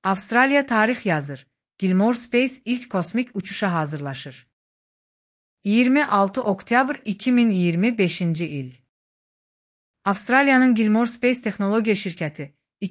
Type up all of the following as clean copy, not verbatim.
Avstraliya tarix yazır. Gilmour Space ilk kosmik uçuşa hazırlaşır. 26 oktyabr 2025 il. Avstraliyanın Gilmour Space Texnologiya şirkəti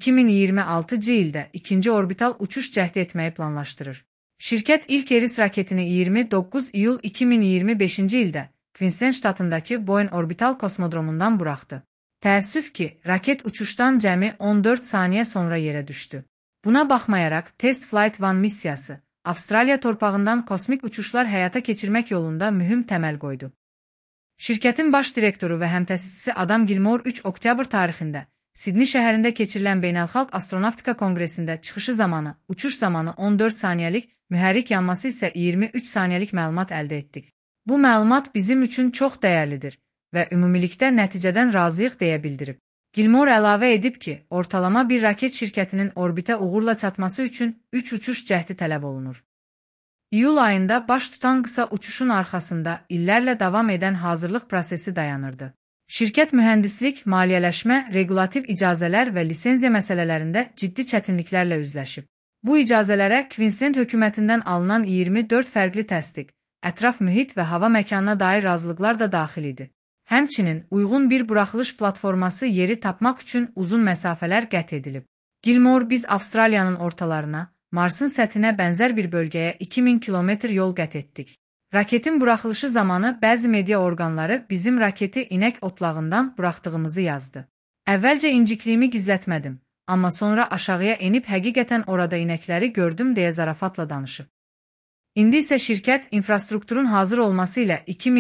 2026 ildə ikinci orbital uçuş cəhdi etməyi planlaşdırır. Şirkət ilk Eris raketini 29 iyul 2025 ildə Queensland ştatındakı Boyne orbital kosmodromundan buraxdı. Təəssüf ki, raket uçuşdan cəmi 14 saniyə sonra yerə düşdü. Buna baxmayaraq, Test Flight 1 missiyası Avstraliya torpağından kosmik uçuşlar həyata keçirmək yolunda mühüm təməl qoydu. Şirkətin baş direktoru və həmtəsisçisi Adam Gilmour 3 oktyabr tarixində Sidney şəhərində keçirilən Beynəlxalq Astronavtika Konqresində çıxışı zamanı, uçuş zamanı 14 saniyəlik, mühərrik yanması isə 23 saniyəlik məlumat əldə etdik. Bu məlumat bizim üçün çox dəyərlidir və ümumilikdə nəticədən razıyıq deyə bildirib. Gilmour əlavə edib ki, ortalama bir raket şirkətinin orbitə uğurla çatması üçün 3 uçuş cəhdi tələb olunur. İyul ayında baş tutan qısa uçuşun arxasında illərlə davam edən hazırlıq prosesi dayanırdı. Şirkət mühəndislik, maliyyələşmə, regulativ icazələr və lisenziya məsələlərində ciddi çətinliklərlə üzləşib. Bu icazələrə Queensland hökumətindən alınan 24 fərqli təsdiq, ətraf mühit və hava məkanına dair razılıqlar da daxil idi. Həmçinin uyğun bir buraxılış platforması yeri tapmaq üçün uzun məsafələr qət edilib. Gilmour biz Avstraliyanın ortalarına, Marsın səthinə bənzər bir bölgəyə 2000 kilometr yol qət etdik. Raketin buraxılışı zamanı bəzi media orqanları bizim raketi inək otlağından buraxdığımızı yazdı. Əvvəlcə incikliyimi gizlətmədim, amma sonra aşağıya enib həqiqətən orada inəkləri gördüm deyə zarafatla danışıb. İndi isə şirkət infrastrukturun hazır olması ilə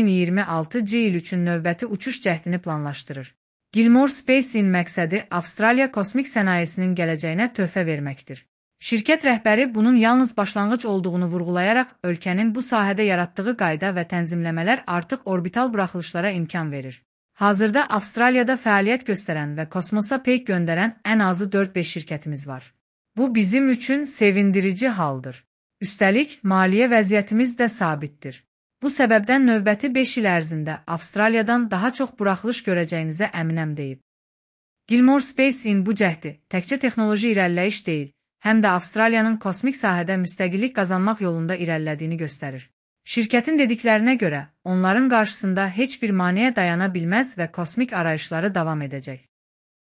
2026 il üçün növbəti uçuş cəhdini planlaşdırır. Gilmour Space'in məqsədi Avstraliya kosmik sənayesinin gələcəyinə töhfə verməkdir. Şirkət rəhbəri bunun yalnız başlanğıc olduğunu vurğulayaraq ölkənin bu sahədə yaratdığı qayda və tənzimləmələr artıq orbital buraxılışlara imkan verir. Hazırda Avstraliyada fəaliyyət göstərən və kosmosa peyk göndərən ən azı 4-5 şirkətimiz var. Bu bizim üçün sevindirici haldır. Üstəlik, maliyyə vəziyyətimiz də sabitdir. Bu səbəbdən növbəti 5 il ərzində Avstraliyadan daha çox buraxılış görəcəyinizə əminəm deyib. Gilmour Space'in bu cəhdi təkcə texnoloji irəliləyiş deyil, həm də Avstraliyanın kosmik sahədə müstəqillik qazanmaq yolunda irəlilədiyini göstərir. Şirkətin dediklərinə görə, onların qarşısında heç bir maneə dayana bilməz və kosmik arayışları davam edəcək.